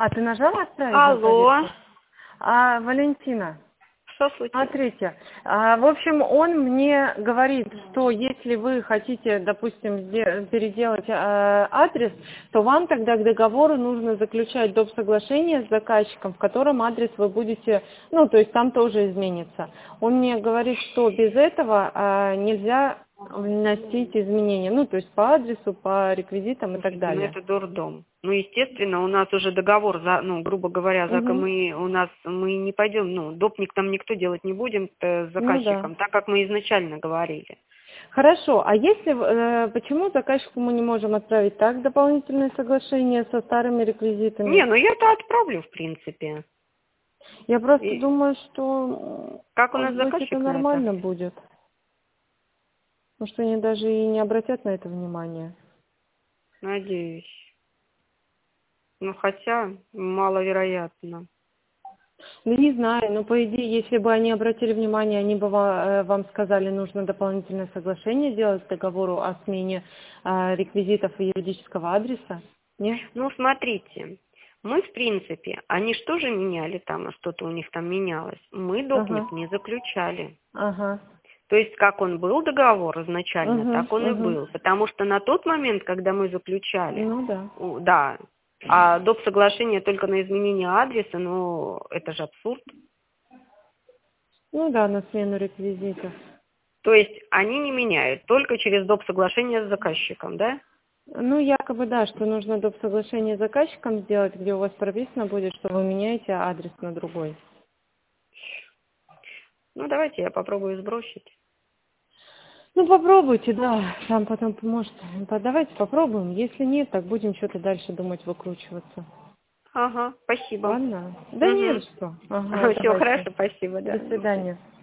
А ты нажала отправить? Алло. Валентина, Что случилось? смотрите, в общем, он мне говорит, что если вы хотите, допустим, переделать адрес, то вам тогда к договору нужно заключать доп. Соглашение с заказчиком, в котором адрес вы будете, ну, то есть там тоже изменится. Он мне говорит, что без этого нельзя вносить изменения, ну, то есть по адресу, по реквизитам и так Ну, далее. это дурдом. Ну, естественно, у нас уже договор, ну, грубо говоря, Угу. мы не пойдем, ну, допник там никто делать не будем с Ну да. заказчиком, так как мы изначально говорили. Хорошо, а если, почему заказчику мы не можем отправить так дополнительное соглашение со старыми реквизитами? Не, ну я-то отправлю, в принципе. Я просто И думаю, что, как у нас может быть, это заказчик на это? нормально будет. Может, они даже и не обратят на это внимание. Надеюсь. Ну, хотя маловероятно. Ну, не знаю, но по идее, если бы они обратили внимание, они бы вам сказали, нужно дополнительное соглашение делать к договору о смене реквизитов и юридического адреса. Нет? Ну, смотрите, мы, в принципе, они что же меняли там, что-то у них там менялось? Мы Ага, допник не заключали. ага. То есть, как он был договор изначально, Угу, так он и угу. был. Потому что на тот момент, когда мы заключали, Ну да. да, а доп. Соглашение только на изменение адреса, ну, это же абсурд. Ну да, на смену реквизитов. То есть, они не меняют, только через доп. Соглашение с заказчиком, да? Ну, якобы да, что нужно доп. Соглашение с заказчиком сделать, где у вас прописано будет, что вы меняете адрес на другой. Ну, давайте я попробую сбросить. Ну, попробуйте, да, там потом поможет. Давайте попробуем. Если нет, так будем что-то дальше думать, выкручиваться. Ага, спасибо. Ладно? Да не за Угу. что. Ага, Все давайте. хорошо, спасибо, До да. свидания.